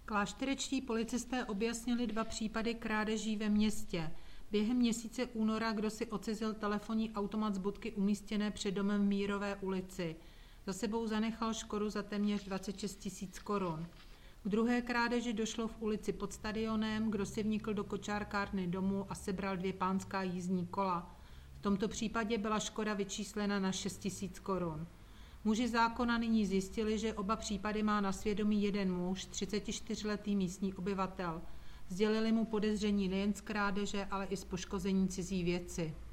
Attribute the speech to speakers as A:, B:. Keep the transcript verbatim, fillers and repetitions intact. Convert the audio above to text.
A: Klášterečtí policisté objasnili dva případy krádeží ve městě. Během měsíce února kdo si odcizil telefonní automat z budky umístěné před domem v Mírové ulici. Za sebou zanechal škodu za téměř dvacet šest tisíc korun. K druhé krádeži došlo v ulici pod stadionem, kdo si vnikl do kočárkárny domu a sebral dvě pánská jízdní kola. V tomto případě byla škoda vyčíslena na šest tisíc korun. Muži zákona nyní zjistili, že oba případy má na svědomí jeden muž, třicetičtyřletý místní obyvatel. Sdělili mu podezření nejen z krádeže, ale i z poškození cizí věci.